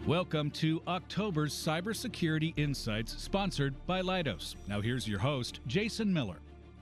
Welcome to October's Cybersecurity Insights, sponsored by Leidos. Now here's your host, Jason Miller.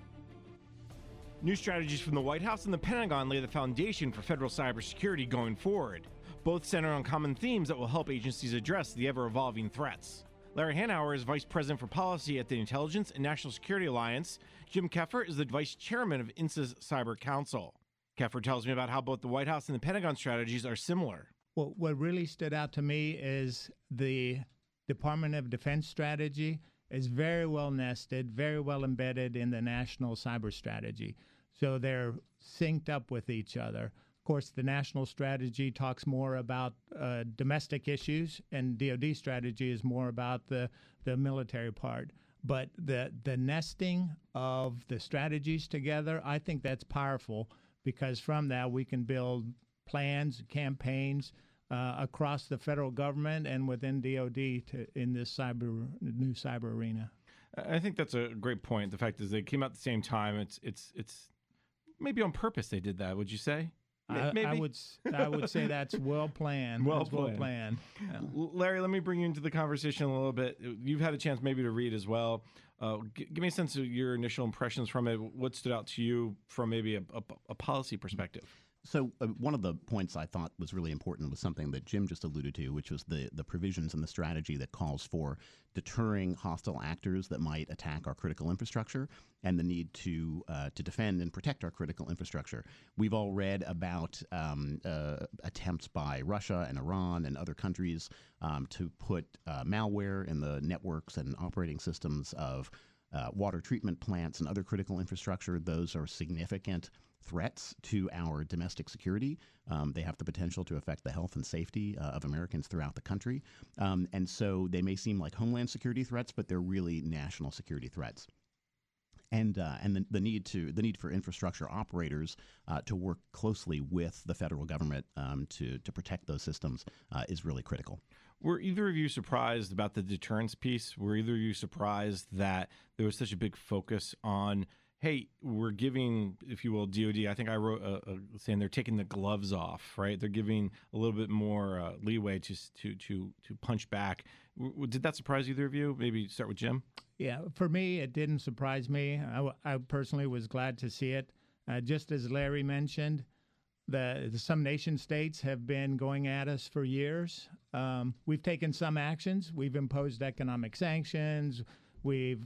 New strategies from the White House and the Pentagon lay the foundation for federal cybersecurity going forward. Both center on common themes that will help agencies address the ever-evolving threats. Larry Hanauer is Vice President for Policy at the Intelligence and National Security Alliance. Jim Keffer is the Vice Chairman of INSA's Cyber Council. Keffer tells me about how both the White House and the Pentagon strategies are similar. Well, what really stood out to me is the Department of Defense strategy is very well nested, very well embedded in the national cyber strategy. So they're synced up with each other. Of course, the national strategy talks more about domestic issues, and DoD strategy is more about the military part. But the nesting of the strategies together, I think that's powerful, because from that we can build plans, campaigns across the federal government and within DoD in this new cyber arena. I think that's a great point. The fact is they came out at the same time. It's maybe on purpose they did that. Would you say? Maybe? I would say that's well planned. Well planned. Yeah. Larry, let me bring you into the conversation a little bit. You've had a chance maybe to read as well. Give me a sense of your initial impressions from it. What stood out to you from maybe a policy perspective? So one of the points I thought was really important was something that Jim just alluded to, which was the provisions in the strategy that calls for deterring hostile actors that might attack our critical infrastructure and the need to defend and protect our critical infrastructure. We've all read about attempts by Russia and Iran and other countries to put malware in the networks and operating systems of water treatment plants and other critical infrastructure. Those are significant threats to our domestic security. They have the potential to affect the health and safety of Americans throughout the country. And so they may seem like homeland security threats, but they're really national security threats. And the need for infrastructure operators to work closely with the federal government to protect those systems is really critical. Were either of you surprised about the deterrence piece? Were either of you surprised that there was such a big focus on, hey, we're giving, if you will, DoD, I think I wrote saying they're taking the gloves off, right? They're giving a little bit more leeway to punch back. Did that surprise either of you? Maybe start with Jim. Yeah, for me, it didn't surprise me. I personally was glad to see it. Just as Larry mentioned, some nation states have been going at us for years. We've taken some actions. We've imposed economic sanctions. We've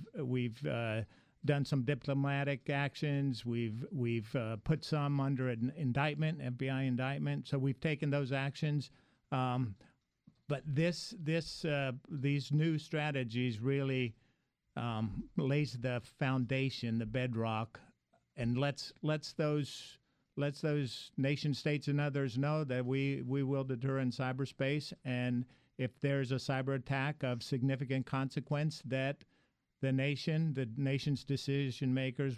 done some diplomatic actions. We've put some under an indictment, FBI indictment. So we've taken those actions. But these new strategies really lays the foundation, the bedrock, and lets those nation states and others know that we will deter in cyberspace, and if there's a cyber attack of significant consequence, that the nation's decision makers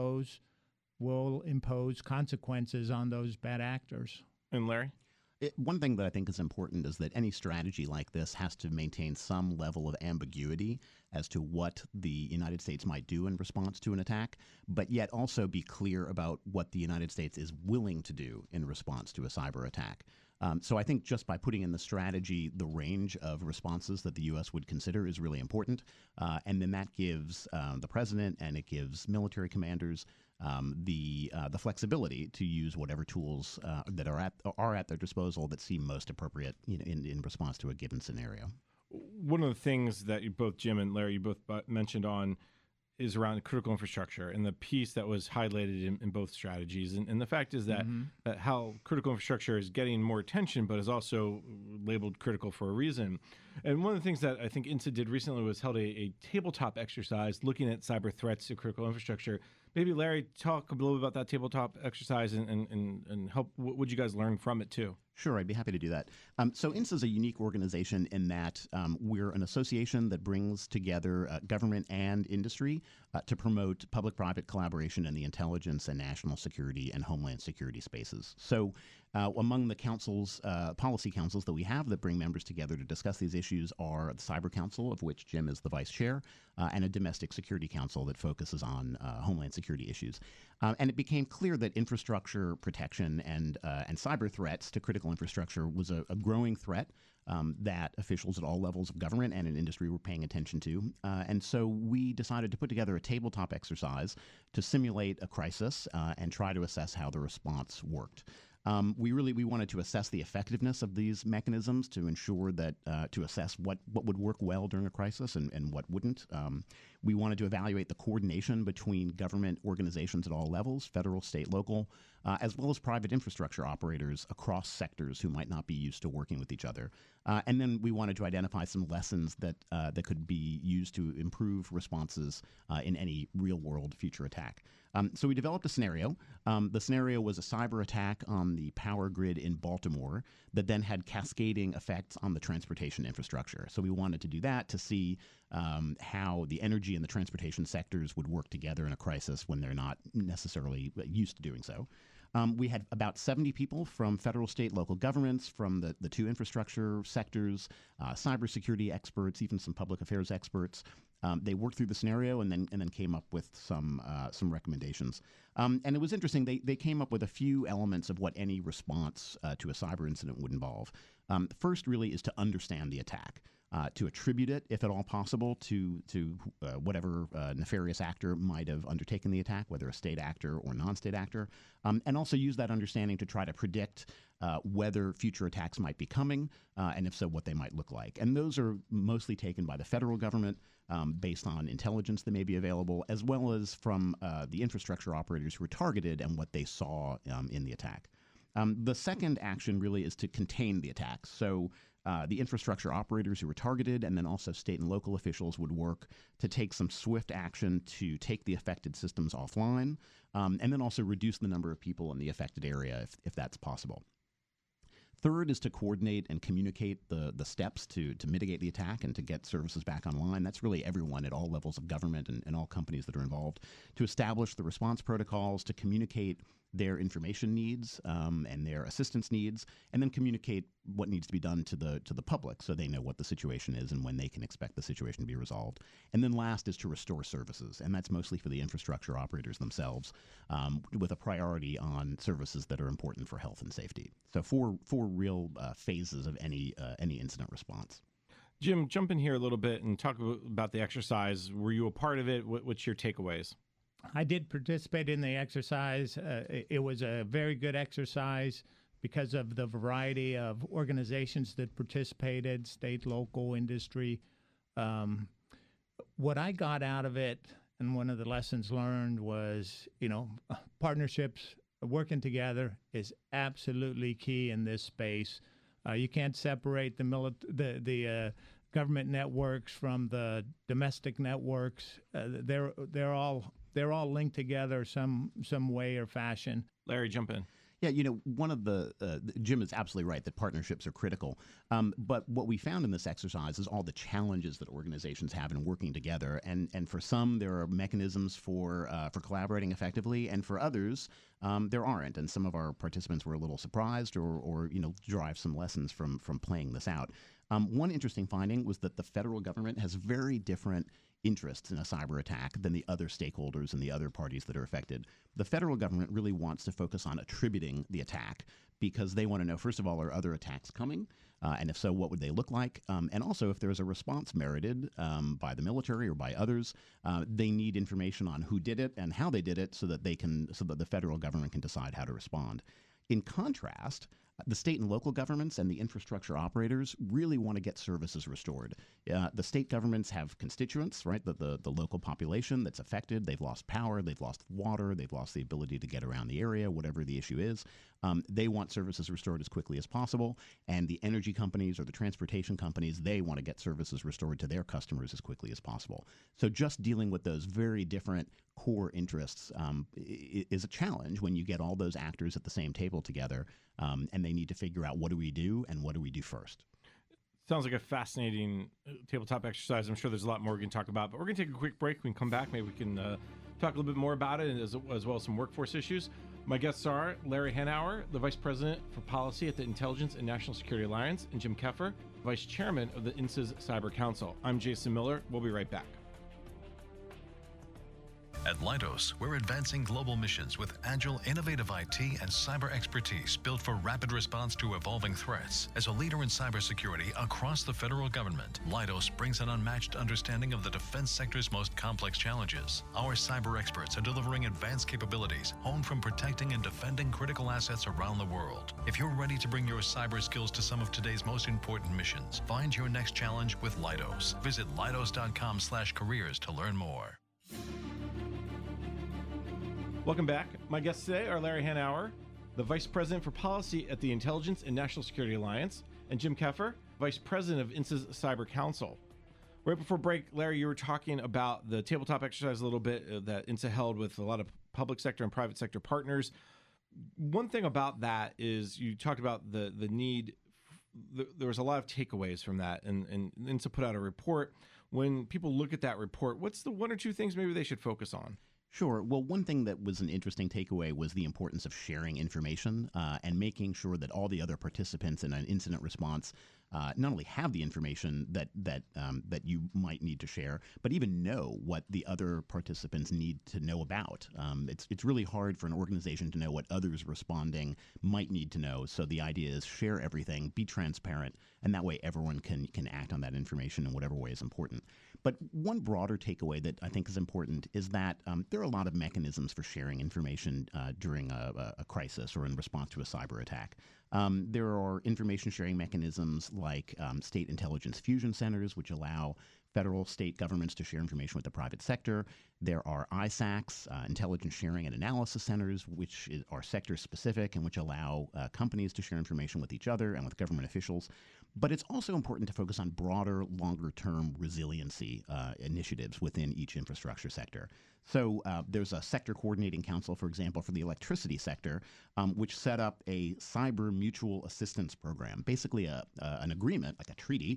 will impose consequences on those bad actors. And Larry? One thing that I think is important is that any strategy like this has to maintain some level of ambiguity as to what the United States might do in response to an attack, but yet also be clear about what the United States is willing to do in response to a cyber attack. So I think just by putting in the strategy, the range of responses that the U.S. would consider is really important. And then that gives the president and it gives military commanders the flexibility to use whatever tools that are at their disposal that seem most appropriate in response to a given scenario. One of the things that both Jim and Larry, you both mentioned on is around critical infrastructure and the piece that was highlighted in both strategies. And the fact is that, that how critical infrastructure is getting more attention, but is also labeled critical for a reason. And one of the things that I think INSA did recently was held a tabletop exercise looking at cyber threats to critical infrastructure. Maybe, Larry, talk a little bit about that tabletop exercise and help. What would you guys learn from it, too? Sure, I'd be happy to do that. So INSA is a unique organization in that we're an association that brings together government and industry to promote public-private collaboration in the intelligence and national security and homeland security spaces. So among the councils, policy councils that we have that bring members together to discuss these issues are the Cyber Council, of which Jim is the vice chair, and a Domestic Security Council that focuses on homeland security issues. And it became clear that infrastructure protection and cyber threats to critical critical infrastructure was a growing threat that officials at all levels of government and in industry were paying attention to. And so we decided to put together a tabletop exercise to simulate a crisis and try to assess how the response worked. We wanted to assess the effectiveness of these mechanisms to ensure that to assess what would work well during a crisis and what wouldn't. We wanted to evaluate the coordination between government organizations at all levels, federal, state, local, as well as private infrastructure operators across sectors who might not be used to working with each other. And then we wanted to identify some lessons that could be used to improve responses in any real-world future attack. So we developed a scenario. The scenario was a cyber attack on the power grid in Baltimore that then had cascading effects on the transportation infrastructure. So we wanted to do that to see how the energy and the transportation sectors would work together in a crisis when they're not necessarily used to doing so. We had about 70 people from federal, state, local governments, from the two infrastructure sectors, cybersecurity experts, even some public affairs experts. They worked through the scenario and then came up with some recommendations. And it was interesting. They came up with a few elements of what any response to a cyber incident would involve. The first really is to understand the attack. To attribute it, if at all possible, to whatever nefarious actor might have undertaken the attack, whether a state actor or non-state actor, and also use that understanding to try to predict whether future attacks might be coming, and if so, what they might look like. And those are mostly taken by the federal government based on intelligence that may be available, as well as from the infrastructure operators who were targeted and what they saw in the attack. The second action really is to contain the attack. So the infrastructure operators who were targeted and then also state and local officials would work to take some swift action to take the affected systems offline and then also reduce the number of people in the affected area if that's possible. Third is to coordinate and communicate the steps to mitigate the attack and to get services back online. That's really everyone at all levels of government and all companies that are involved. To establish the response protocols, to communicate their information needs and their assistance needs, and then communicate what needs to be done to the public so they know what the situation is and when they can expect the situation to be resolved. And then last is to restore services, and that's mostly for the infrastructure operators themselves, with a priority on services that are important for health and safety. So four real phases of any incident response. Jim, jump in here a little bit and talk about the exercise. Were you a part of it? What's your takeaways? I did participate in the exercise. It was a very good exercise because of the variety of organizations that participated, state, local, industry. What I got out of it, and one of the lessons learned was, partnerships, working together is absolutely key in this space. You can't separate the government networks from the domestic networks. They're all linked together some way or fashion. Larry, jump in. Yeah, one of Jim is absolutely right that partnerships are critical. But what we found in this exercise is all the challenges that organizations have in working together. And for some, there are mechanisms for collaborating effectively, and for others, there aren't. And some of our participants were a little surprised or derive some lessons from playing this out. One interesting finding was that the federal government has very different interests in a cyber attack than the other stakeholders and the other parties that are affected. The federal government really wants to focus on attributing the attack because they want to know, first of all, are other attacks coming? And if so, what would they look like? And also, if there's a response merited by the military or by others, they need information on who did it and how they did it so that the federal government can decide how to respond. In contrast, the state and local governments and the infrastructure operators really want to get services restored. The state governments have constituents, right? The local population that's affected. They've lost power, they've lost water, they've lost the ability to get around the area, whatever the issue is. They want services restored as quickly as possible. And the energy companies or the transportation companies, they want to get services restored to their customers as quickly as possible. So just dealing with those very different core interests is a challenge when you get all those actors at the same table together and they need to figure out what do we do and what do we do first. Sounds like a fascinating tabletop exercise. I'm sure there's a lot more we can talk about, but we're going to take a quick break. When we come back, maybe we can talk a little bit more about it as well as some workforce issues. My guests are Larry Hanauer, the Vice President for Policy at the Intelligence and National Security Alliance, and Jim Keffer, Vice Chairman of the INSA's Cyber Council. I'm Jason Miller. We'll be right back. At Leidos, we're advancing global missions with agile, innovative IT and cyber expertise built for rapid response to evolving threats. As a leader in cybersecurity across the federal government, Leidos brings an unmatched understanding of the defense sector's most complex challenges. Our cyber experts are delivering advanced capabilities honed from protecting and defending critical assets around the world. If you're ready to bring your cyber skills to some of today's most important missions, find your next challenge with Leidos. Visit leidos.com/careers to learn more. Welcome back. My guests today are Larry Hanauer, the Vice President for Policy at the Intelligence and National Security Alliance, and Jim Keffer, Vice President of INSA's Cyber Council. Right before break, Larry, you were talking about the tabletop exercise a little bit that INSA held with a lot of public sector and private sector partners. One thing about that is you talked about the need. There was a lot of takeaways from that, and INSA put out a report. When people look at that report, what's the one or two things maybe they should focus on? Sure. Well, one thing that was an interesting takeaway was the importance of sharing information and making sure that all the other participants in an incident response not only have the information that you might need to share, but even know what the other participants need to know about. It's really hard for an organization to know what others responding might need to know. So the idea is share everything, be transparent, and that way everyone can act on that information in whatever way is important. But one broader takeaway that I think is important is that there are a lot of mechanisms for sharing information during a crisis or in response to a cyber attack. There are information sharing mechanisms like state intelligence fusion centers, which allow federal, state governments to share information with the private sector. There are ISACs, intelligence sharing and analysis centers, which are sector specific and which allow companies to share information with each other and with government officials. But it's also important to focus on broader, longer-term resiliency initiatives within each infrastructure sector. So there's a sector coordinating council, for example, for the electricity sector, which set up a cyber mutual assistance program, basically an agreement, like a treaty,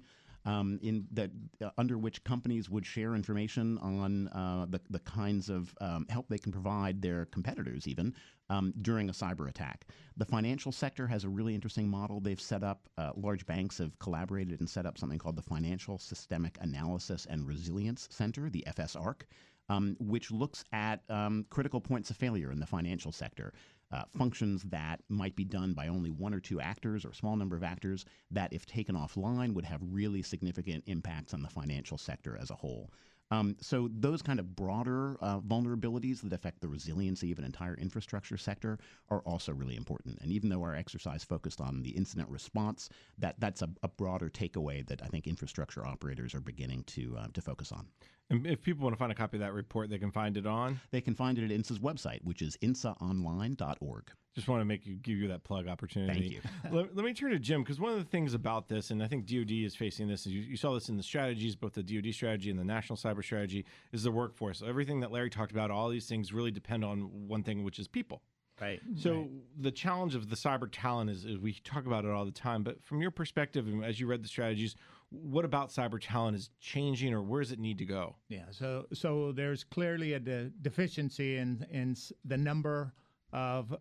under which companies would share information on the kinds of help they can provide their competitors even during a cyber attack. The financial sector has a really interesting model. They've set up, large banks have collaborated and set up something called the Financial Systemic Analysis and Resilience Center, the FSARC, which looks at critical points of failure in the financial sector. Functions that might be done by only one or two actors or a small number of actors that, if taken offline, would have really significant impacts on the financial sector as a whole. So those kind of broader vulnerabilities that affect the resiliency of an entire infrastructure sector are also really important. And even though our exercise focused on the incident response, that's a broader takeaway that I think infrastructure operators are beginning to focus on. And if people want to find a copy of that report, they can find it on? They can find it at INSA's website, which is insaonline.org. Just want to give you that plug opportunity. Thank you. Let me turn to Jim, because one of the things about this, and I think DoD is facing this, and you saw this in the strategies, both the DoD strategy and the national cyber strategy, is the workforce. So everything that Larry talked about, all these things really depend on one thing, which is people. Right. So the challenge of the cyber talent is we talk about it all the time, but from your perspective, and as you read the strategies, what about cyber talent is changing, or where does it need to go? Yeah. So there's clearly a deficiency in the number of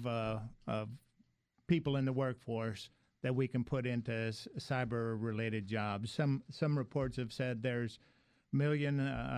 people in the workforce that we can put into cyber-related jobs. Some reports have said there's a million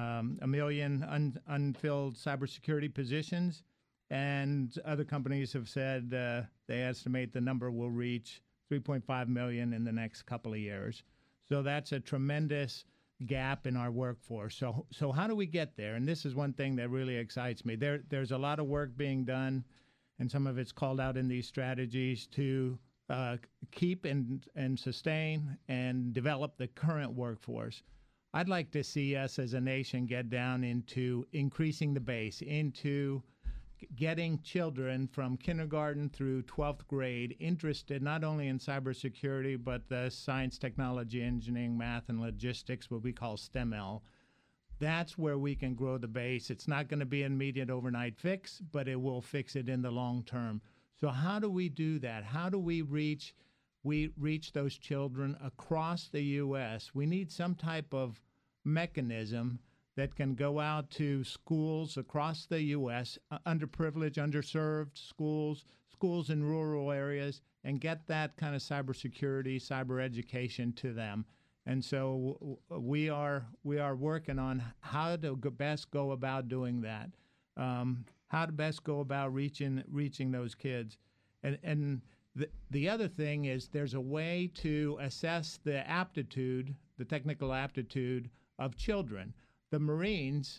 unfilled cybersecurity positions, and other companies have said they estimate the number will reach 3.5 million in the next couple of years. So that's a tremendous gap in our workforce. So how do we get there? And this is one thing that really excites me. There's a lot of work being done, and some of it's called out in these strategies to keep and sustain and develop the current workforce. I'd like to see us as a nation get down into increasing the base, into getting children from kindergarten through 12th grade interested not only in cybersecurity, but the science, technology, engineering, math, and logistics, what we call STEML. That's where we can grow the base. It's not going to be an immediate overnight fix, but it will fix it in the long term. So how do we do that? How do we reach those children across the U.S.? We need some type of mechanism that can go out to schools across the U.S., underprivileged, underserved schools in rural areas, and get that kind of cybersecurity, cyber education to them. And so we are working on how to best go about doing that, how to best go about reaching those kids. And the other thing is there's a way to assess the technical aptitude of children. The Marines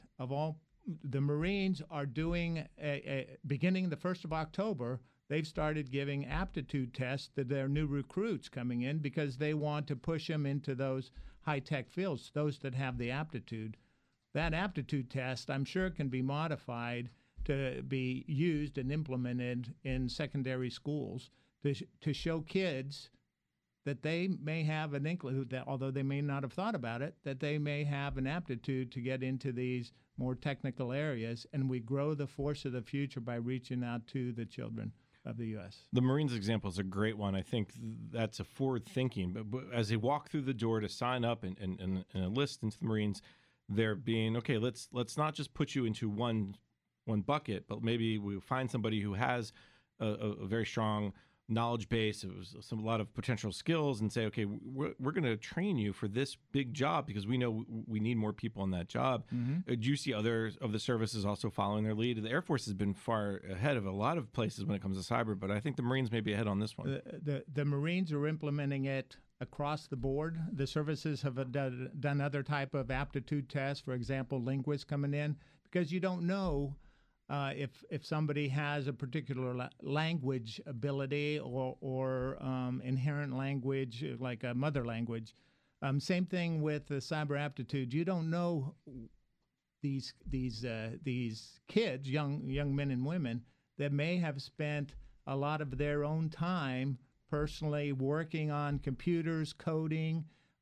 are doing, beginning the 1st of October, they've started giving aptitude tests to their new recruits coming in because they want to push them into those high-tech fields, those that have the aptitude. That aptitude test, I'm sure, can be modified to be used and implemented in secondary schools to show kids that they may have an inkling, that although they may not have thought about it, that they may have an aptitude to get into these more technical areas, and we grow the force of the future by reaching out to the children of the U.S. The Marines example is a great one. I think that's a forward thinking. But as they walk through the door to sign up and enlist into the Marines, they're being, okay, let's not just put you into one bucket, but maybe we find somebody who has a very strong knowledge base, a lot of potential skills, and say, okay, we're going to train you for this big job because we know we need more people in that job. Do you see other of the services also following their lead? The Air Force has been far ahead of a lot of places when it comes to cyber, but I think the Marines may be ahead on this one. The Marines are implementing it across the board. The services have done other type of aptitude tests, for example, linguists coming in, because you don't know if somebody has a particular language ability or inherent language, like a mother language. Same thing with the cyber aptitude. You don't know these kids, young men and women, that may have spent a lot of their own time personally working on computers, coding,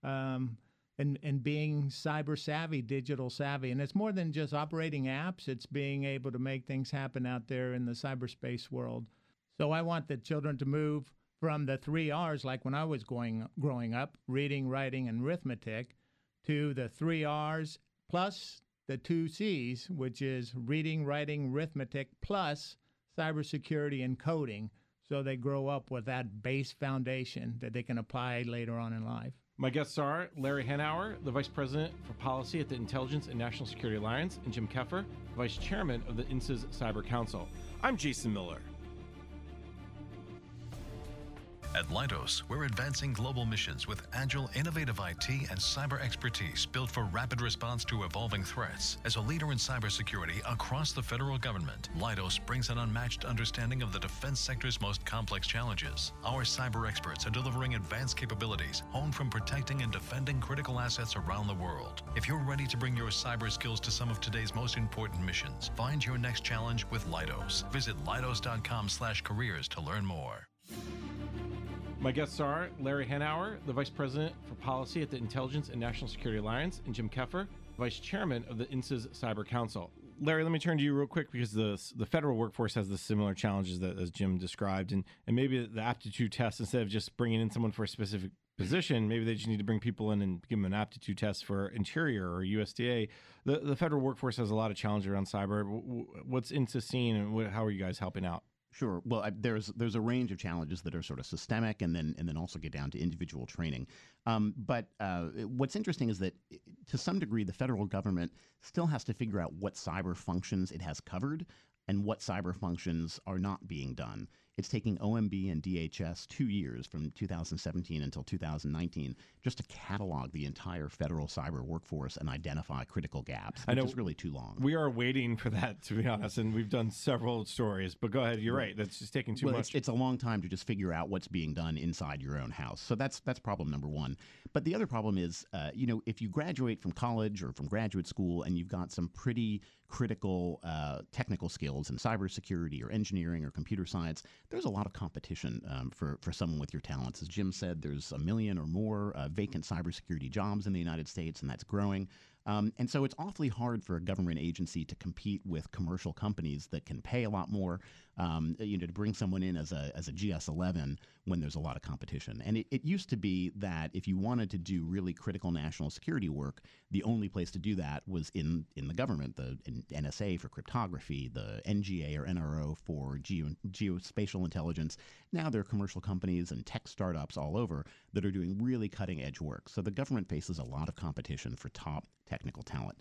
and being cyber savvy, digital savvy. And it's more than just operating apps. It's being able to make things happen out there in the cyberspace world. So I want the children to move from the 3 R's, like when I was growing up, reading, writing, and arithmetic, to the 3 R's plus the 2 C's, which is reading, writing, arithmetic, plus cybersecurity and coding. So they grow up with that base foundation that they can apply later on in life. My guests are Larry Hanauer, the Vice President for Policy at the Intelligence and National Security Alliance, and Jim Keffer, Vice Chairman of the INSA's Cyber Council. I'm Jason Miller. At Leidos, we're advancing global missions with agile, innovative IT and cyber expertise built for rapid response to evolving threats. As a leader in cybersecurity across the federal government, Leidos brings an unmatched understanding of the defense sector's most complex challenges. Our cyber experts are delivering advanced capabilities honed from protecting and defending critical assets around the world. If you're ready to bring your cyber skills to some of today's most important missions, find your next challenge with Leidos. Visit leidos.com/careers to learn more. My guests are Larry Hanauer, the Vice President for Policy at the Intelligence and National Security Alliance, and Jim Keffer, Vice Chairman of the INSA's Cyber Council. Larry, let me turn to you real quick because the federal workforce has the similar challenges that as Jim described, and maybe the aptitude test, instead of just bringing in someone for a specific position, maybe they just need to bring people in and give them an aptitude test for Interior or USDA. The federal workforce has a lot of challenges around cyber. What's INSA seeing, and how are you guys helping out? Sure. Well, there's a range of challenges that are sort of systemic, and then also get down to individual training. But what's interesting is that, to some degree, the federal government still has to figure out what cyber functions it has covered and what cyber functions are not being done. It's taking OMB and DHS 2 years, from 2017 until 2019, just to catalog the entire federal cyber workforce and identify critical gaps, which is really too long. We are waiting for that, to be honest, and we've done several stories. But go ahead, you're right. That's just taking too much. It's a long time to just figure out what's being done inside your own house. So that's problem number one. But the other problem is, if you graduate from college or from graduate school and you've got some pretty critical technical skills in cybersecurity or engineering or computer science, there's a lot of competition for someone with your talents. As Jim said, there's 1 million or more vacant cybersecurity jobs in the United States, and that's growing. And so it's awfully hard for a government agency to compete with commercial companies that can pay a lot more, to bring someone in as a GS-11 when there's a lot of competition. And it used to be that if you wanted to do really critical national security work, the only place to do that was in the government, the NSA for cryptography, the NGA or NRO for geospatial intelligence. Now there are commercial companies and tech startups all over that are doing really cutting-edge work. So the government faces a lot of competition for top technical talent.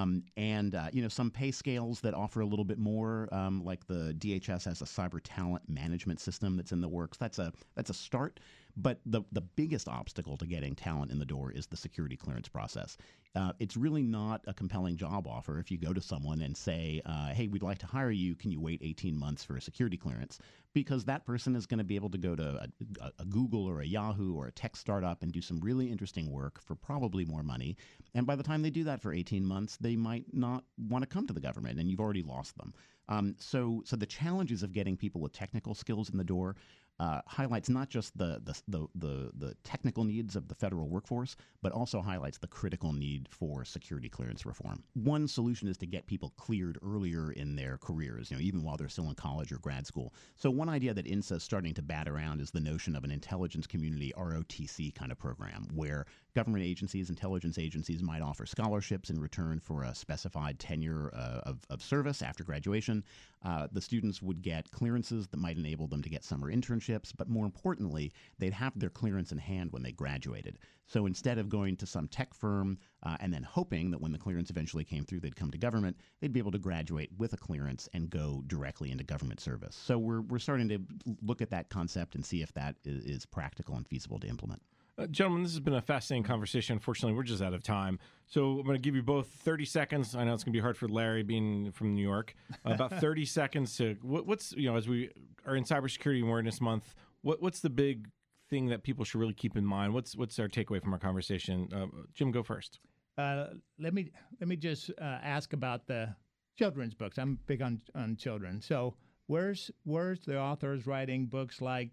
Some pay scales that offer a little bit more, like the DHS has a cyber talent management system that's in the works. That's a start. But the biggest obstacle to getting talent in the door is the security clearance process. It's really not a compelling job offer if you go to someone and say, hey, we'd like to hire you. Can you wait 18 months for a security clearance? Because that person is going to be able to go to a Google or a Yahoo or a tech startup and do some really interesting work for probably more money. And by the time they do that for 18 months, they might not want to come to the government, and you've already lost them. So the challenges of getting people with technical skills in the door highlights not just the technical needs of the federal workforce, but also highlights the critical need for security clearance reform. One solution is to get people cleared earlier in their careers, even while they're still in college or grad school. So one idea that INSA is starting to bat around is the notion of an intelligence community ROTC kind of program, where government agencies, intelligence agencies might offer scholarships in return for a specified tenure of service after graduation. The students would get clearances that might enable them to get summer internships, but more importantly, they'd have their clearance in hand when they graduated. So instead of going to some tech firm and then hoping that when the clearance eventually came through, they'd come to government, they'd be able to graduate with a clearance and go directly into government service. So we're starting to look at that concept and see if that is practical and feasible to implement. Gentlemen, this has been a fascinating conversation. Unfortunately, we're just out of time. So I'm going to give you both 30 seconds. I know it's going to be hard for Larry being from New York. About 30 seconds to what's, as we are in Cybersecurity Awareness Month, what's the big thing that people should really keep in mind? What's our takeaway from our conversation? Jim, go first. Let me just ask about the children's books. I'm big on children. So where's the authors writing books like,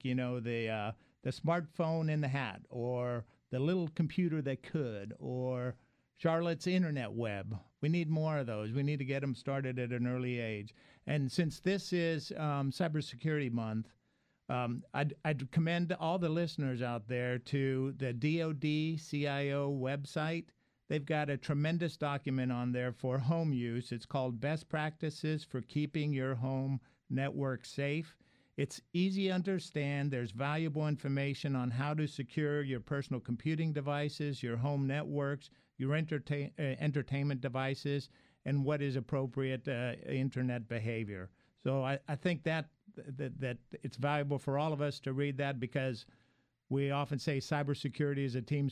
the smartphone in the hat, or the little computer that could, or Charlotte's Internet Web? We need more of those. We need to get them started at an early age. And since this is Cybersecurity Month, I'd commend all the listeners out there to the DoD CIO website. They've got a tremendous document on there for home use. It's called Best Practices for Keeping Your Home Network Safe. It's easy to understand. There's valuable information on how to secure your personal computing devices, your home networks, your entertainment devices, and what is appropriate internet behavior. So I think that it's valuable for all of us to read that, because we often say cybersecurity is a team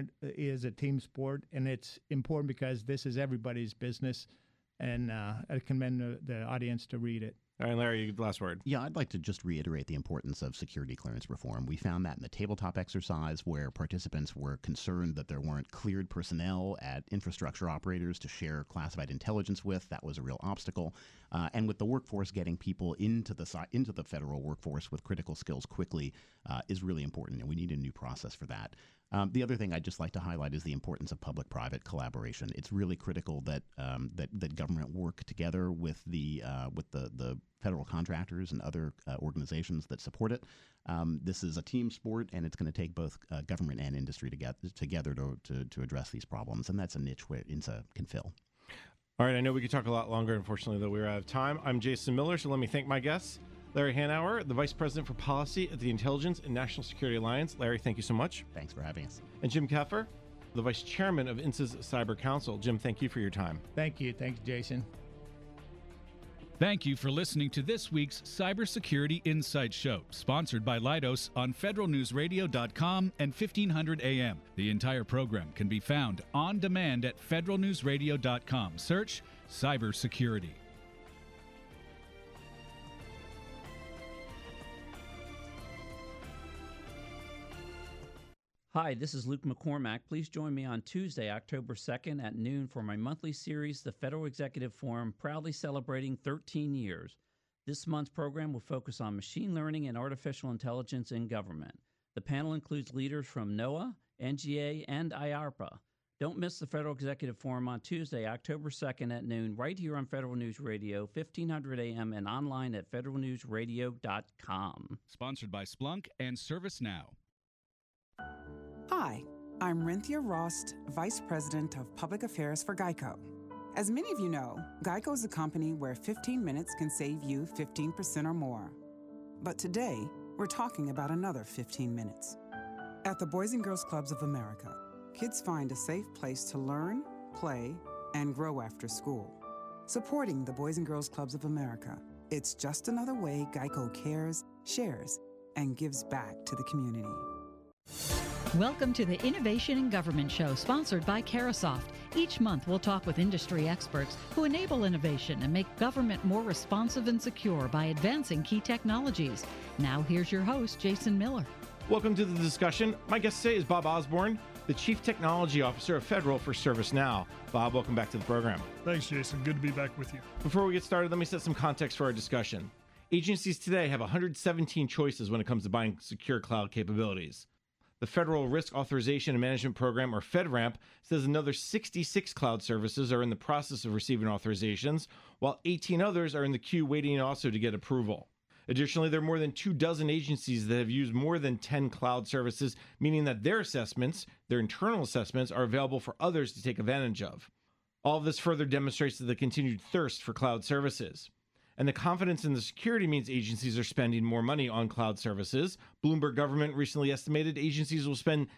sport, and it's important because this is everybody's business, and I commend the audience to read it. All right, Larry, last word. Yeah, I'd like to just reiterate the importance of security clearance reform. We found that in the tabletop exercise, where participants were concerned that there weren't cleared personnel at infrastructure operators to share classified intelligence with. That was a real obstacle. And with the workforce, getting people into the federal workforce with critical skills quickly is really important, and we need a new process for that. The other thing I'd just like to highlight is the importance of public-private collaboration. It's really critical that government work together with the federal contractors and other organizations that support it. This is a team sport, and it's going to take both government and industry together to address these problems, and that's a niche where INSA can fill. All right, I know we could talk a lot longer. Unfortunately, though, we're out of time. I'm Jason Miller, so let me thank my guests. Larry Hanauer, the Vice President for Policy at the Intelligence and National Security Alliance. Larry, thank you so much. Thanks for having us. And Jim Keffer, the Vice Chairman of INSA's Cyber Council. Jim, thank you for your time. Thank you. Thanks, Jason. Thank you for listening to this week's Cybersecurity Insight Show, sponsored by Leidos on federalnewsradio.com and 1500 AM. The entire program can be found on demand at federalnewsradio.com. Search Cybersecurity. Hi, this is Luke McCormack. Please join me on Tuesday, October 2nd at noon for my monthly series, The Federal Executive Forum, proudly celebrating 13 years. This month's program will focus on machine learning and artificial intelligence in government. The panel includes leaders from NOAA, NGA, and IARPA. Don't miss the Federal Executive Forum on Tuesday, October 2nd at noon, right here on Federal News Radio, 1500 AM, and online at federalnewsradio.com. Sponsored by Splunk and ServiceNow. Hi, I'm Renthia Rost, Vice President of Public Affairs for GEICO. As many of you know, GEICO is a company where 15 minutes can save you 15% or more. But today, we're talking about another 15 minutes. At the Boys and Girls Clubs of America, kids find a safe place to learn, play, and grow after school. Supporting the Boys and Girls Clubs of America, it's just another way GEICO cares, shares, and gives back to the community. Welcome to the Innovation in Government Show, sponsored by Carasoft. Each month, we'll talk with industry experts who enable innovation and make government more responsive and secure by advancing key technologies. Now, here's your host, Jason Miller. Welcome to the discussion. My guest today is Bob Osborne, the Chief Technology Officer of Federal for ServiceNow. Bob, welcome back to the program. Thanks, Jason. Good to be back with you. Before we get started, let me set some context for our discussion. Agencies today have 117 choices when it comes to buying secure cloud capabilities. The Federal Risk Authorization and Management Program, or FedRAMP, says another 66 cloud services are in the process of receiving authorizations, while 18 others are in the queue waiting also to get approval. Additionally, there are more than 24 agencies that have used more than 10 cloud services, meaning that their assessments, their internal assessments, are available for others to take advantage of. All of this further demonstrates the continued thirst for cloud services. And the confidence in the security means agencies are spending more money on cloud services. Bloomberg Government recently estimated agencies will spend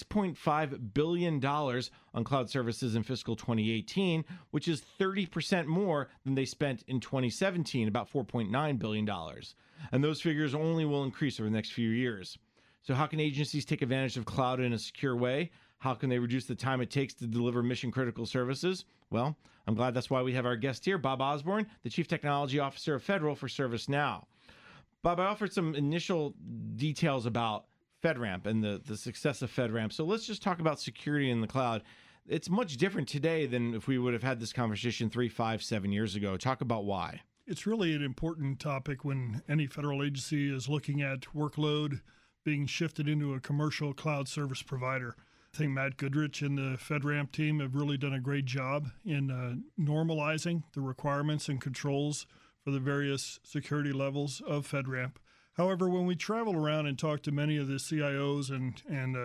$6.5 billion on cloud services in fiscal 2018, which is 30% more than they spent in 2017, about $4.9 billion. And those figures only will increase over the next few years. So how can agencies take advantage of cloud in a secure way? How can they reduce the time it takes to deliver mission-critical services? Well, I'm glad that's why we have our guest here, Bob Osborne, the Chief Technology Officer of Federal for ServiceNow. Bob, I offered some initial details about FedRAMP and the success of FedRAMP. So let's just talk about security in the cloud. It's much different today than if we would have had this conversation 3, 5, 7 years ago. Talk about why. It's really an important topic when any federal agency is looking at workload being shifted into a commercial cloud service provider. I think Matt Goodrich and the FedRAMP team have really done a great job in normalizing the requirements and controls for the various security levels of FedRAMP. However, when we travel around and talk to many of the CIOs and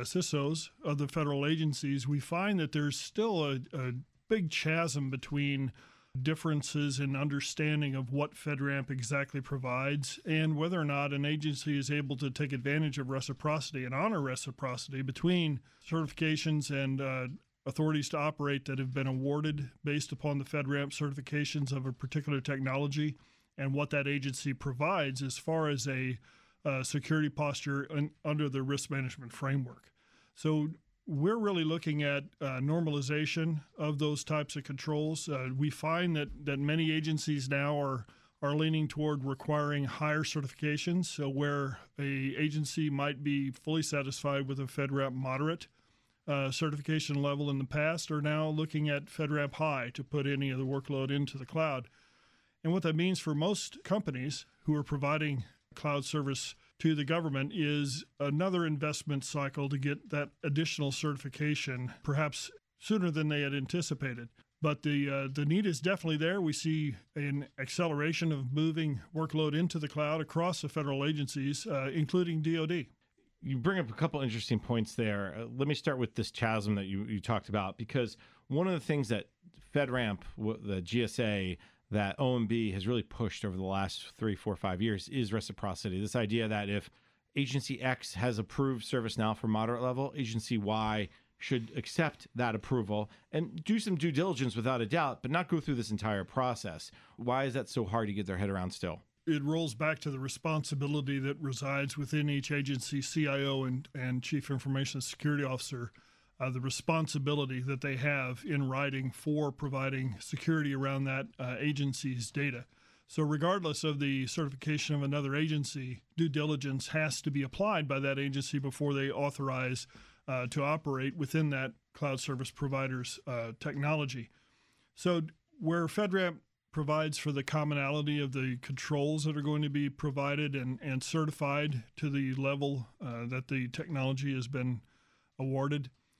CISOs of the federal agencies, we find that there's still a big chasm between differences in understanding of what FedRAMP exactly provides and whether or not an agency is able to take advantage of reciprocity and honor reciprocity between certifications and authorities to operate that have been awarded based upon the FedRAMP certifications of a particular technology and what that agency provides as far as a security posture under the risk management framework. So we're really looking at normalization of those types of controls. We find that many agencies now are leaning toward requiring higher certifications. So where a agency might be fully satisfied with a FedRAMP moderate certification level in the past are now looking at FedRAMP high to put any of the workload into the cloud. And what that means for most companies who are providing cloud service to the government is another investment cycle to get that additional certification, perhaps sooner than they had anticipated. But the need is definitely there. We see an acceleration of moving workload into the cloud across the federal agencies, including DoD. You bring up a couple interesting points there. Let me start with this chasm that you talked about, because one of the things that FedRAMP, the GSA, that OMB has really pushed over the last 3, 4, 5 years is reciprocity. This idea that if Agency X has approved ServiceNow for moderate level, Agency Y should accept that approval and do some due diligence without a doubt, but not go through this entire process. Why is that so hard to get their head around still? It rolls back to the responsibility that resides within each agency, CIO and Chief Information Security Officer, the responsibility that they have in writing for providing security around that agency's data. So regardless of the certification of another agency, due diligence has to be applied by that agency before they authorize to operate within that cloud service provider's technology. So where FedRAMP provides for the commonality of the controls that are going to be provided and certified to the level that the technology has been awarded,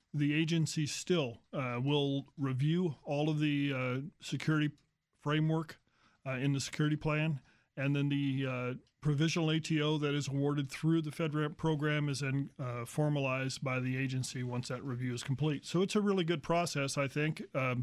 the agency still will review all of the security framework in the security plan, and then the provisional ATO that is awarded through the FedRAMP program is then formalized by the agency once that review is complete. So it's a really good process, I think,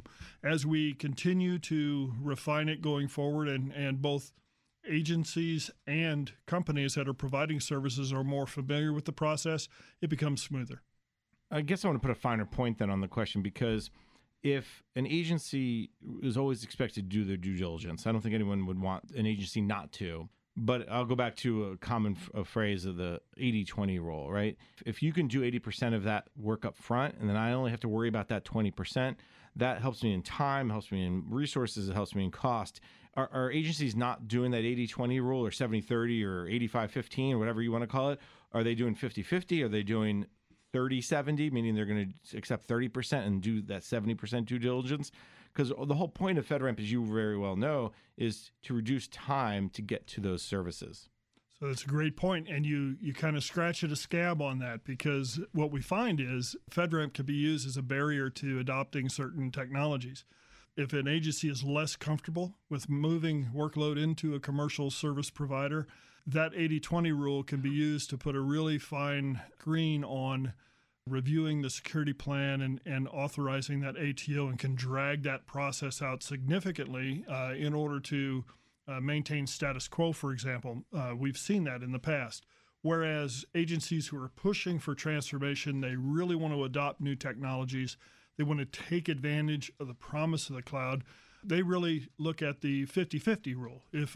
as we continue to refine it going forward, and both agencies and companies that are providing services are more familiar with the process, it becomes smoother. I guess I want to put a finer point then on the question, because if an agency is always expected to do their due diligence, I don't think anyone would want an agency not to. But I'll go back to a common phrase of the 80-20 rule, right? If you can do 80% of that work up front, and then I only have to worry about that 20%, that helps me in time, helps me in resources, it helps me in cost. Are agencies not doing that 80-20 rule, or 70-30 or 85-15 or whatever you want to call it? Are they doing 50-50? Are they doing 30-70, meaning they're going to accept 30% and do that 70% due diligence? Because the whole point of FedRAMP, as you very well know, is to reduce time to get to those services. So that's a great point, and you kind of scratch at a scab on that, because what we find is FedRAMP can be used as a barrier to adopting certain technologies. If an agency is less comfortable with moving workload into a commercial service provider, that 80-20 rule can be used to put a really fine green on reviewing the security plan and authorizing that ATO, and can drag that process out significantly in order to maintain status quo, for example. We've seen that in the past. Whereas agencies who are pushing for transformation, they really want to adopt new technologies. They want to take advantage of the promise of the cloud. They really look at the 50-50 rule. If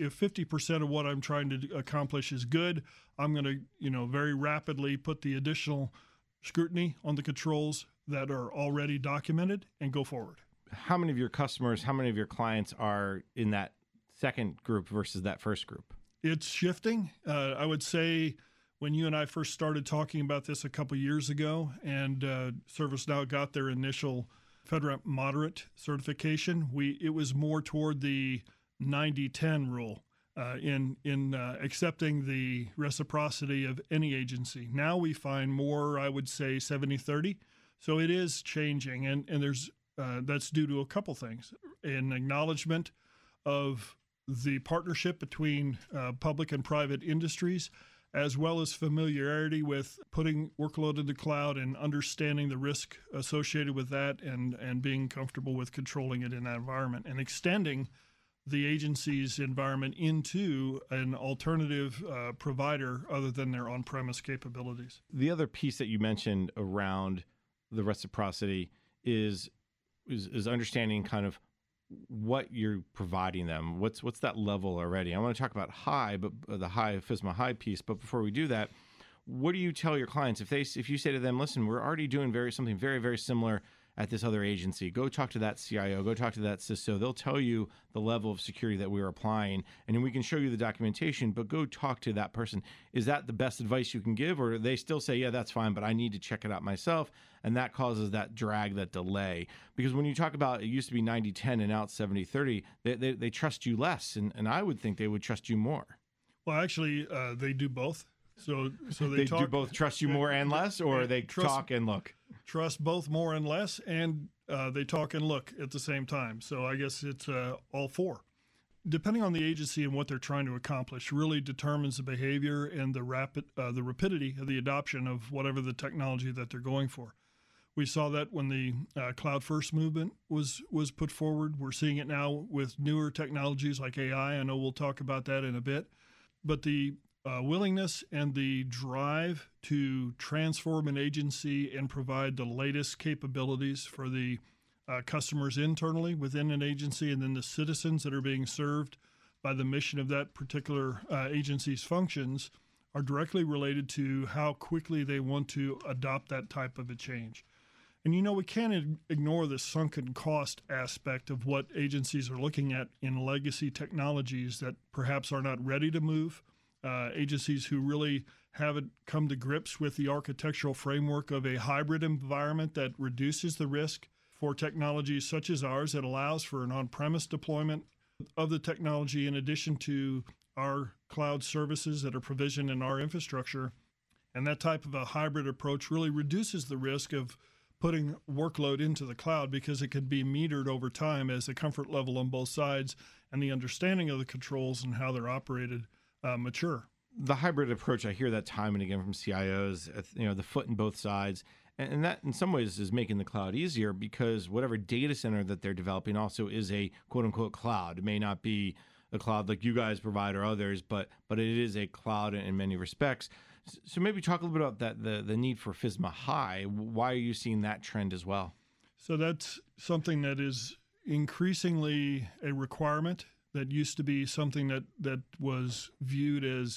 50% of what I'm trying to accomplish is good, I'm going to very rapidly put the additional scrutiny on the controls that are already documented and go forward. How many of your customers, how many of your clients are in that second group versus that first group? It's shifting. I would say when you and I first started talking about this a couple years ago, and ServiceNow got their initial FedRAMP moderate certification, it was more toward the 90-10 rule in accepting the reciprocity of any agency. Now we find more, I would say, 70-30. So it is changing, and there's that's due to a couple things: an acknowledgement of the partnership between public and private industries, as well as familiarity with putting workload in the cloud and understanding the risk associated with that, and being comfortable with controlling it in that environment, and extending the agency's environment into an alternative provider other than their on-premise capabilities. The other piece that you mentioned around the reciprocity is understanding kind of what you're providing them. What's that level already? I want to talk about high, but the high FISMA high piece. But before we do that, what do you tell your clients if you say to them, listen, we're already doing something very, very similar at this other agency? Go talk to that CIO, go talk to that CISO. They'll tell you the level of security that we're applying, and then we can show you the documentation, but go talk to that person. Is that the best advice you can give, or do they still say, yeah, that's fine, but I need to check it out myself? And that causes that drag, that delay. Because when you talk about, it used to be 90-10 and now it's 70-30, they trust you less, and I would think they would trust you more. Well, actually, they do both. So they do both trust you more and less, or they talk and look? Trust both more and less, and they talk and look at the same time. So I guess it's all four. Depending on the agency and what they're trying to accomplish really determines the behavior and the rapidity of the adoption of whatever the technology that they're going for. We saw that when the cloud first movement was put forward. We're seeing it now with newer technologies like AI. I know we'll talk about that in a bit. But the willingness and the drive to transform an agency and provide the latest capabilities for the customers internally within an agency, and then the citizens that are being served by the mission of that particular agency's functions, are directly related to how quickly they want to adopt that type of a change. And we can't ignore the sunken cost aspect of what agencies are looking at in legacy technologies that perhaps are not ready to move. Agencies who really haven't come to grips with the architectural framework of a hybrid environment that reduces the risk for technologies such as ours, that allows for an on-premise deployment of the technology in addition to our cloud services that are provisioned in our infrastructure. And that type of a hybrid approach really reduces the risk of putting workload into the cloud because it could be metered over time as the comfort level on both sides and the understanding of the controls and how they're operated mature. The hybrid approach, I hear that time and again from CIOs, the foot in both sides. And that in some ways is making the cloud easier because whatever data center that they're developing also is a quote unquote cloud. It may not be a cloud like you guys provide or others, but it is a cloud in many respects. So maybe talk a little bit about the need for FISMA High. Why are you seeing that trend as well? So that's something that is increasingly a requirement that used to be something that was viewed as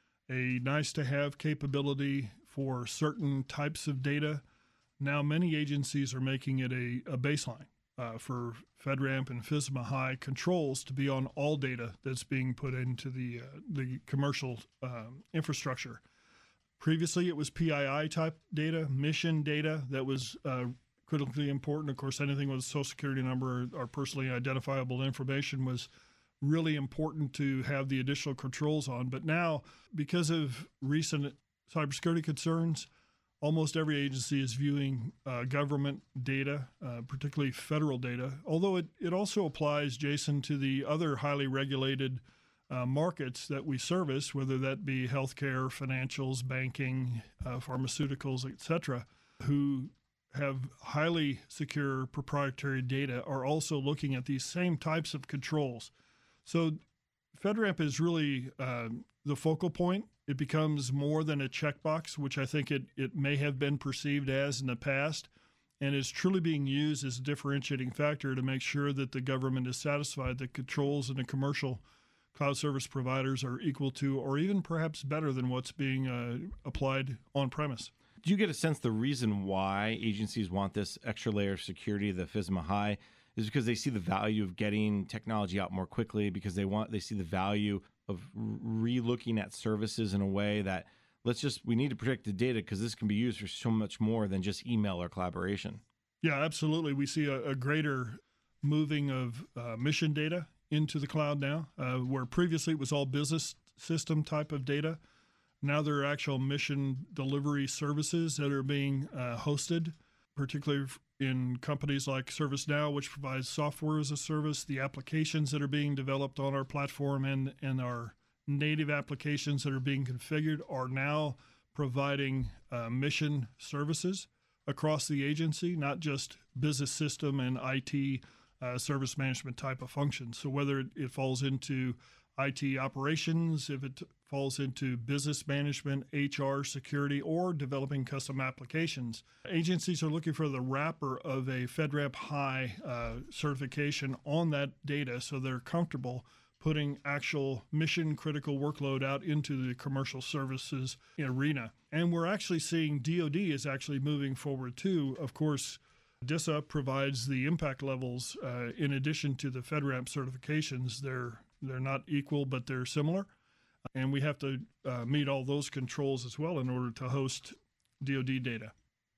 a nice-to-have capability for certain types of data. Now many agencies are making it a baseline for FedRAMP and FISMA High controls to be on all data that's being put into the commercial infrastructure. Previously, it was PII-type data, mission data that was critically important. Of course, anything with a Social Security number or personally identifiable information was really important to have the additional controls on. But now, because of recent cybersecurity concerns, almost every agency is viewing government data, particularly federal data, although it also applies, Jason, to the other highly regulated markets that we service, whether that be healthcare, financials, banking, pharmaceuticals, et cetera, who have highly secure proprietary data are also looking at these same types of controls. So FedRAMP is really the focal point. It becomes more than a checkbox, which I think it may have been perceived as in the past, and is truly being used as a differentiating factor to make sure that the government is satisfied that controls in the commercial cloud service providers are equal to or even perhaps better than what's being applied on-premise. Do you get a sense the reason why agencies want this extra layer of security, the FISMA High, is because they see the value of getting technology out more quickly, because they see the value of re-looking at services in a way that we need to protect the data because this can be used for so much more than just email or collaboration. Yeah, absolutely. We see a greater moving of mission data into the cloud now, where previously it was all business system type of data. Now there are actual mission delivery services that are being hosted, particularly in companies like ServiceNow, which provides software as a service. The applications that are being developed on our platform and our native applications that are being configured are now providing mission services across the agency, not just business system and IT service management type of functions. So whether it falls into IT operations, if it falls into business management, HR, security, or developing custom applications, agencies are looking for the wrapper of a FedRAMP High certification on that data so they're comfortable putting actual mission-critical workload out into the commercial services arena. And we're actually seeing DoD is actually moving forward too. Of course, DISA provides the impact levels in addition to the FedRAMP certifications. They're not equal, but they're similar. And we have to meet all those controls as well in order to host DoD data.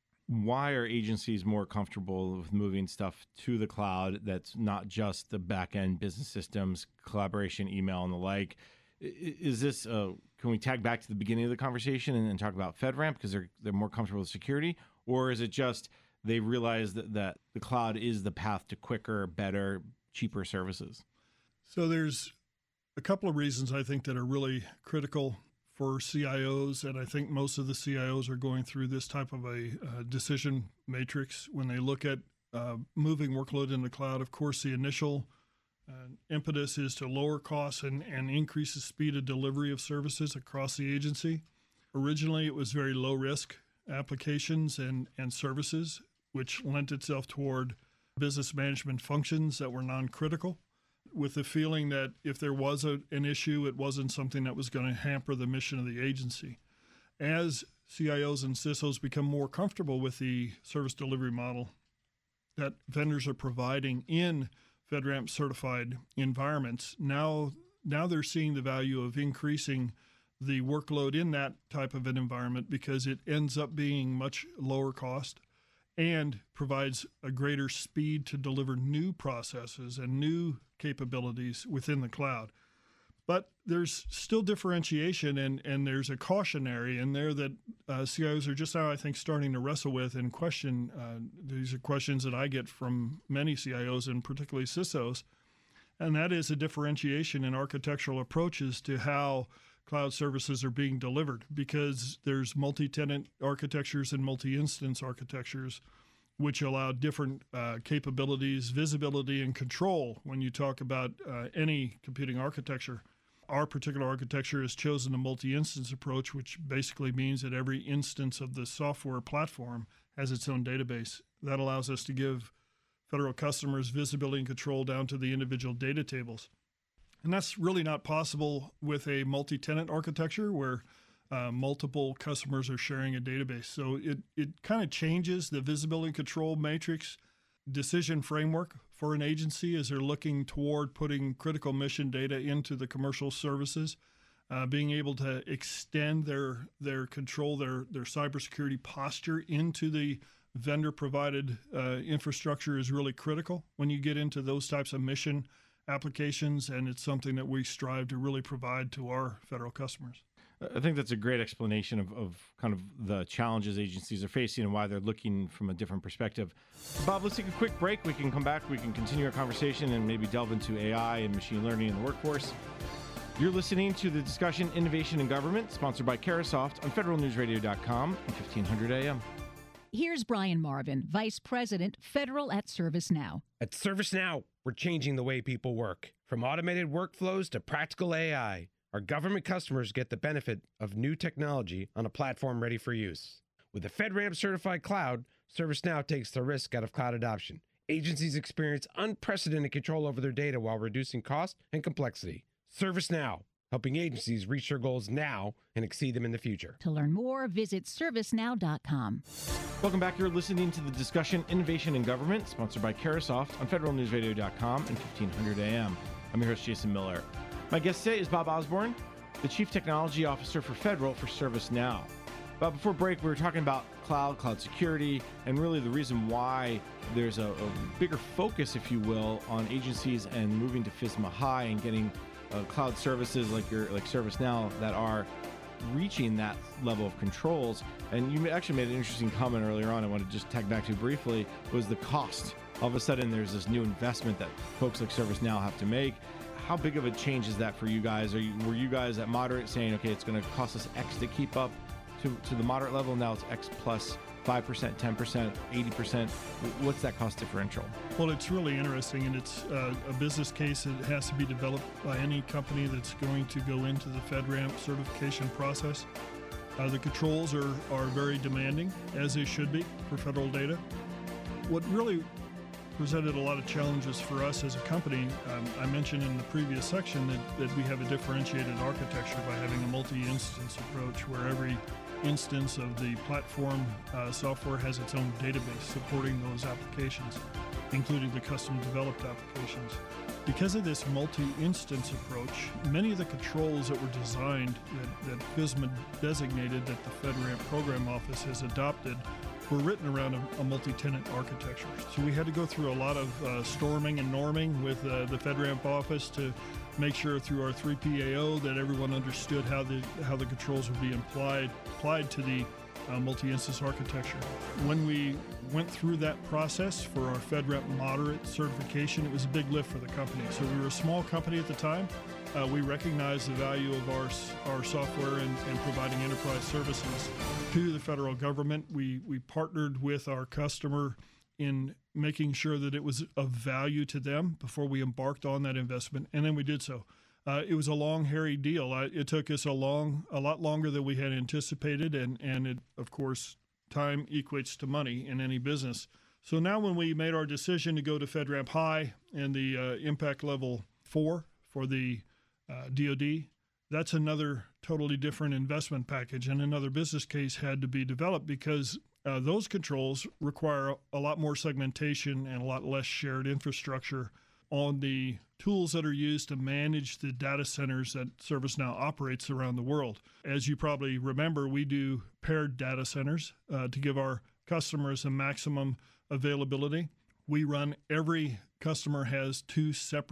Why are agencies more comfortable with moving stuff to the cloud that's not just the back-end business systems, collaboration, email, and the like? Is this, can we tag back to the beginning of the conversation and talk about FedRAMP because they're more comfortable with security? Or is it just they realize that the cloud is the path to quicker, better, cheaper services? So there's a couple of reasons I think that are really critical for CIOs, and I think most of the CIOs are going through this type of a decision matrix when they look at moving workload in the cloud. Of course, the initial impetus is to lower costs and increase the speed of delivery of services across the agency. Originally, it was very low-risk applications and services, which lent itself toward business management functions that were non-critical, with the feeling that if there was an issue, it wasn't something that was going to hamper the mission of the agency. As CIOs and CISOs become more comfortable with the service delivery model that vendors are providing in FedRAMP certified environments, now they're seeing the value of increasing the workload in that type of an environment because it ends up being much lower cost and provides a greater speed to deliver new processes and new capabilities within the cloud. But there's still differentiation, and there's a cautionary in there that CIOs are just now, I think, starting to wrestle with and question. These are questions that I get from many CIOs, and particularly CISOs, and that is a differentiation in architectural approaches to how cloud services are being delivered, because there's multi-tenant architectures and multi-instance architectures, which allow different capabilities, visibility, and control when you talk about any computing architecture. Our particular architecture has chosen a multi-instance approach, which basically means that every instance of the software platform has its own database. That allows us to give federal customers visibility and control down to the individual data tables. And that's really not possible with a multi-tenant architecture where multiple customers are sharing a database. So it kind of changes the visibility and control matrix decision framework for an agency as they're looking toward putting critical mission data into the commercial services. Being able to extend their control, their cybersecurity posture into the vendor-provided infrastructure is really critical when you get into those types of mission applications, and it's something that we strive to really provide to our federal customers. I think that's a great explanation of kind of the challenges agencies are facing and why they're looking from a different perspective. Bob, let's take a quick break. We can come back. We can continue our conversation and maybe delve into AI and machine learning in the workforce. You're listening to the discussion Innovation in Government, sponsored by Carahsoft on federalnewsradio.com and 1500 AM. Here's Brian Marvin, Vice President, Federal at ServiceNow. At ServiceNow, we're changing the way people work. From automated workflows to practical AI, our government customers get the benefit of new technology on a platform ready for use. With the FedRAMP certified cloud, ServiceNow takes the risk out of cloud adoption. Agencies experience unprecedented control over their data while reducing cost and complexity. ServiceNow, helping agencies reach their goals now and exceed them in the future. To learn more, visit servicenow.com. Welcome back. You're listening to the discussion Innovation in Government, sponsored by Carahsoft on federalnewsradio.com and 1500 AM. I'm your host, Jason Miller. My guest today is Bob Osborne, the Chief Technology Officer for Federal for ServiceNow. Bob, before break, we were talking about cloud security, and really the reason why there's a bigger focus, if you will, on agencies and moving to FISMA High and getting cloud services like ServiceNow that are reaching that level of controls. And you actually made an interesting comment earlier on I want to just tag back to briefly, was the cost. All of a sudden, there's this new investment that folks like ServiceNow have to make. How big of a change is that for you guys? Were you guys at moderate saying, okay, it's going to cost us X to keep up to the moderate level? Now it's X plus 5%, 10%, 80%. What's that cost differential? Well, it's really interesting, and it's a business case that has to be developed by any company that's going to go into the FedRAMP certification process. The controls are very demanding, as they should be for federal data. What really presented a lot of challenges for us as a company, I mentioned in the previous section that we have a differentiated architecture by having a multi-instance approach where every instance of the platform software has its own database supporting those applications, including the custom developed applications. Because of this multi-instance approach, many of the controls that were designed that FISMA designated that the FedRAMP Program Office has adopted were written around a multi-tenant architecture. So we had to go through a lot of storming and norming with the FedRAMP office to make sure through our 3PAO that everyone understood how the controls would be applied to the multi-instance architecture. When we went through that process for our FedRAMP moderate certification, it was a big lift for the company. So we were a small company at the time. We recognized the value of our software and providing enterprise services to the federal government. We partnered with our customer in making sure that it was of value to them before we embarked on that investment, and then we did so. It was a long, hairy deal. It took us a lot longer than we had anticipated, and it, of course, time equates to money in any business. So now when we made our decision to go to FedRAMP High and the impact level 4 for the DoD, that's another totally different investment package, and another business case had to be developed because those controls require a lot more segmentation and a lot less shared infrastructure on the tools that are used to manage the data centers that ServiceNow operates around the world. As you probably remember, we do paired data centers to give our customers the maximum availability. Every customer has 2 separate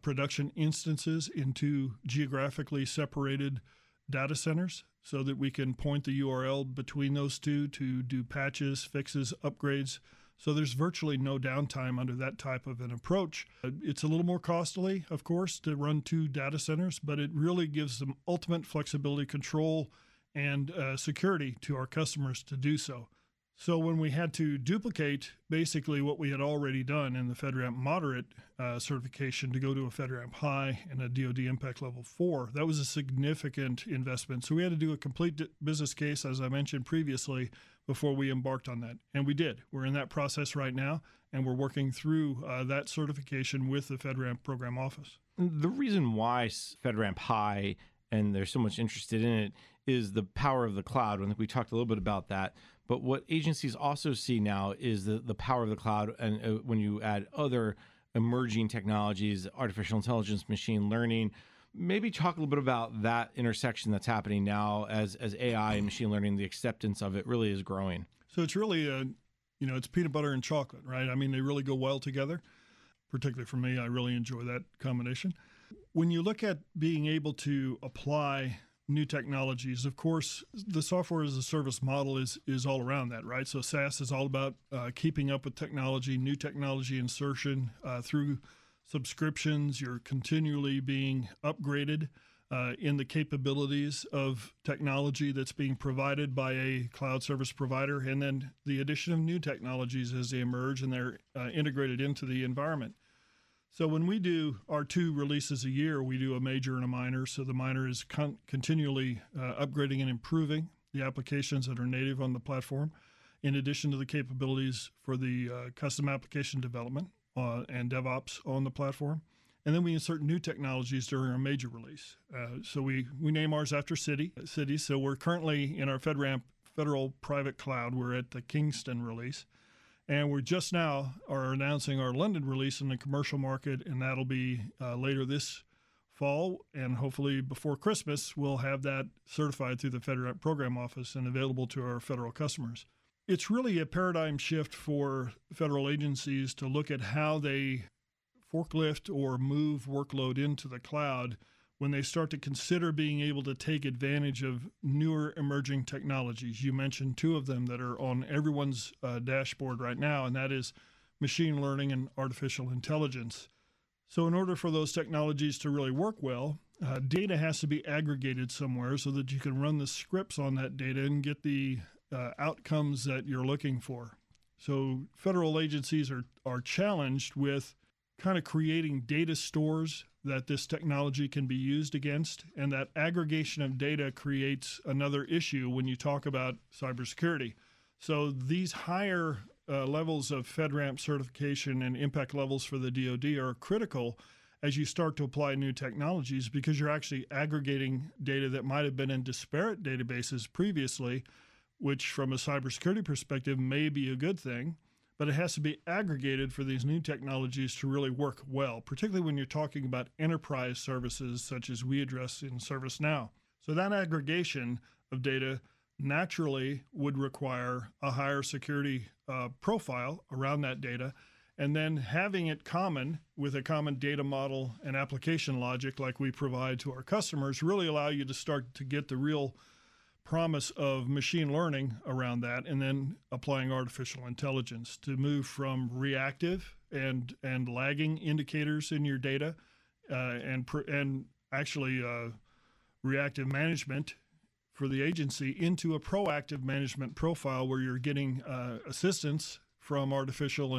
production instances into geographically separated data centers so that we can point the URL between those two to do patches, fixes, upgrades. So there's virtually no downtime under that type of an approach. It's a little more costly, of course, to run 2 data centers, but it really gives them ultimate flexibility, control, and security to our customers to do so. So when we had to duplicate basically what we had already done in the FedRAMP Moderate certification to go to a FedRAMP High and a DoD Impact Level 4, that was a significant investment. So we had to do a complete business case, as I mentioned previously, before we embarked on that. And we did. We're in that process right now, and we're working through that certification with the FedRAMP Program Office. The reason why FedRAMP High and there's so much interested in it is the power of the cloud. I think we talked a little bit about that. But what agencies also see now is the power of the cloud. And when you add other emerging technologies, artificial intelligence, machine learning, maybe talk a little bit about that intersection that's happening now as AI and machine learning, the acceptance of it really is growing. So it's really, it's peanut butter and chocolate, right? I mean, they really go well together. Particularly for me, I really enjoy that combination. When you look at being able to apply new technologies, of course, the software as a service model is all around that, right? So SaaS is all about keeping up with technology, new technology insertion through subscriptions. You're continually being upgraded in the capabilities of technology that's being provided by a cloud service provider, and then the addition of new technologies as they emerge and they're integrated into the environment. So when we do our 2 releases a year, we do a major and a minor. So the minor is continually upgrading and improving the applications that are native on the platform, in addition to the capabilities for the custom application development and DevOps on the platform. And then we insert new technologies during our major release. So we name ours after cities. So we're currently in our FedRAMP Federal Private Cloud. We're at the Kingston release. And we're just now are announcing our London release in the commercial market, and that'll be later this fall. And hopefully before Christmas, we'll have that certified through the FedRAMP Program Office and available to our federal customers. It's really a paradigm shift for federal agencies to look at how they forklift or move workload into the cloud when they start to consider being able to take advantage of newer emerging technologies. You mentioned 2 of them that are on everyone's dashboard right now, and that is machine learning and artificial intelligence. So in order for those technologies to really work well, data has to be aggregated somewhere so that you can run the scripts on that data and get the outcomes that you're looking for. So federal agencies are challenged with kind of creating data stores that this technology can be used against, and that aggregation of data creates another issue when you talk about cybersecurity. So these higher levels of FedRAMP certification and impact levels for the DoD are critical as you start to apply new technologies, because you're actually aggregating data that might have been in disparate databases previously, which from a cybersecurity perspective may be a good thing. But it has to be aggregated for these new technologies to really work well, particularly when you're talking about enterprise services such as we address in ServiceNow. So that aggregation of data naturally would require a higher security profile around that data, and then having it common with a common data model and application logic like we provide to our customers really allow you to start to get the real promise of machine learning around that, and then applying artificial intelligence to move from reactive and lagging indicators in your data and actually reactive management for the agency into a proactive management profile where you're getting assistance from artificial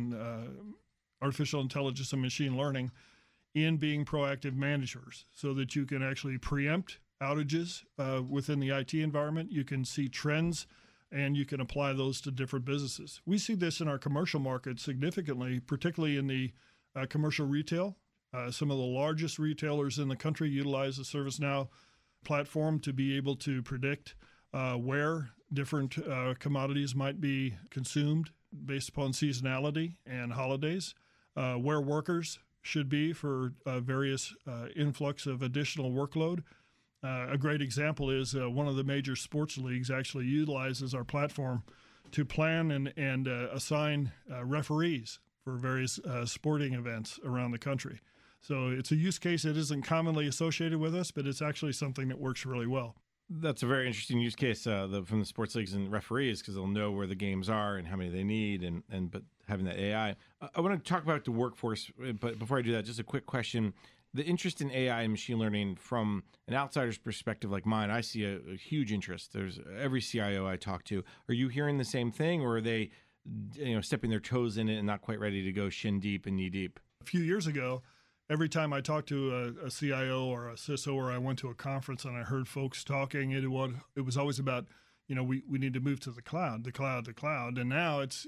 intelligence and machine learning in being proactive managers, so that you can actually preempt outages within the IT environment. You can see trends, and you can apply those to different businesses. We see this in our commercial market significantly, particularly in the commercial retail. Some of the largest retailers in the country utilize the ServiceNow platform to be able to predict where different commodities might be consumed based upon seasonality and holidays, where workers should be for various influx of additional workload. A great example is one of the major sports leagues actually utilizes our platform to plan and assign referees for various sporting events around the country. So it's a use case that isn't commonly associated with us, but it's actually something that works really well. That's a very interesting use case from the sports leagues and referees, because they'll know where the games are and how many they need, but having that AI. I want to talk about the workforce, but before I do that, just a quick question. The interest in AI and machine learning from an outsider's perspective like mine, I see a huge interest. There's every CIO I talk to. Are you hearing the same thing, or are they stepping their toes in it and not quite ready to go shin deep and knee deep? A few years ago, every time I talked to a CIO or a CISO, or I went to a conference and I heard folks talking, it was always about, we need to move to the cloud. And now it's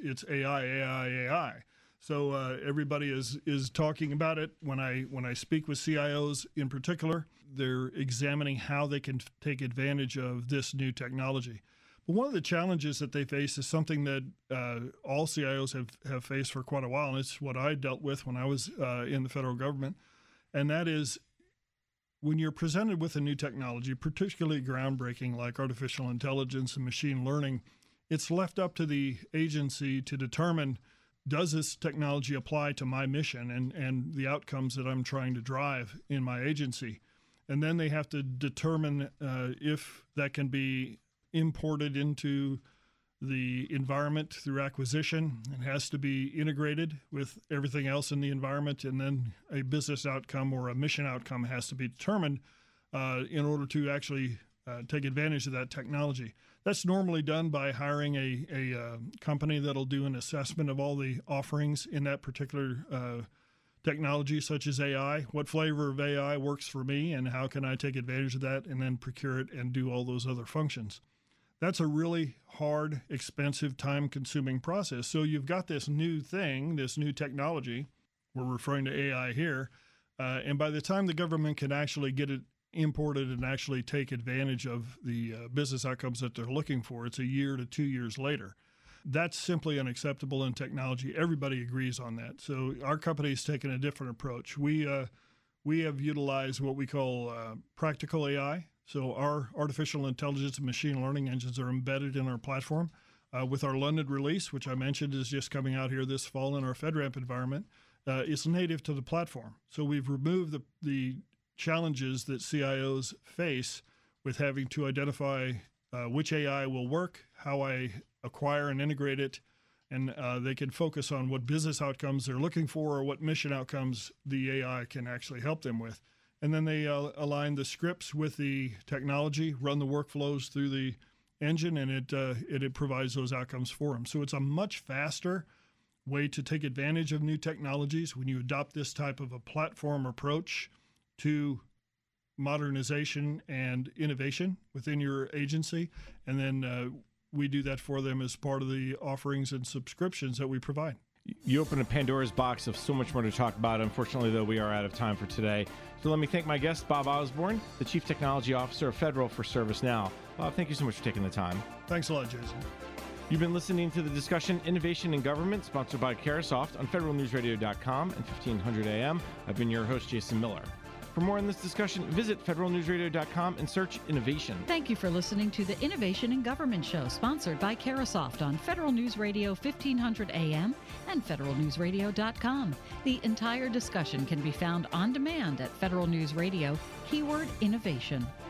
AI. So everybody is talking about it. When I speak with CIOs in particular, they're examining how they can take advantage of this new technology. But one of the challenges that they face is something that all CIOs have faced for quite a while, and it's what I dealt with when I was in the federal government, and that is when you're presented with a new technology, particularly groundbreaking like artificial intelligence and machine learning, it's left up to the agency to determine, does this technology apply to my mission and the outcomes that I'm trying to drive in my agency? And then they have to determine if that can be imported into the environment through acquisition. It has to be integrated with everything else in the environment, and then a business outcome or a mission outcome has to be determined in order to actually take advantage of that technology. That's normally done by hiring a company that'll do an assessment of all the offerings in that particular technology, such as AI. What flavor of AI works for me, and how can I take advantage of that and then procure it and do all those other functions? That's a really hard, expensive, time-consuming process. So you've got this new thing, this new technology, we're referring to AI here, and by the time the government can actually get it imported and actually take advantage of the business outcomes that they're looking for, it's a year to 2 years later. That's simply unacceptable in technology. Everybody agrees on that. So our company's taken a different approach. We have utilized what we call practical AI. So our artificial intelligence and machine learning engines are embedded in our platform. With our London release, which I mentioned is just coming out here this fall in our FedRAMP environment, it's native to the platform. So we've removed the challenges that CIOs face with having to identify which AI will work, how I acquire and integrate it, and they can focus on what business outcomes they're looking for or what mission outcomes the AI can actually help them with. And then they align the scripts with the technology, run the workflows through the engine, and it provides those outcomes for them. So it's a much faster way to take advantage of new technologies when you adopt this type of a platform approach to modernization and innovation within your agency. And then we do that for them as part of the offerings and subscriptions that we provide. You open a Pandora's box of so much more to talk about. Unfortunately, though, we are out of time for today. So let me thank my guest, Bob Osborne, the Chief Technology Officer of Federal for ServiceNow. Bob, thank you so much for taking the time. Thanks a lot, Jason. You've been listening to the discussion Innovation in Government, sponsored by Carahsoft on federalnewsradio.com and 1500 AM. I've been your host, Jason Miller. For more on this discussion, visit federalnewsradio.com and search innovation. Thank you for listening to the Innovation in Government Show, sponsored by Carahsoft on Federal News Radio 1500 AM and federalnewsradio.com. The entire discussion can be found on demand at Federal News Radio, keyword innovation.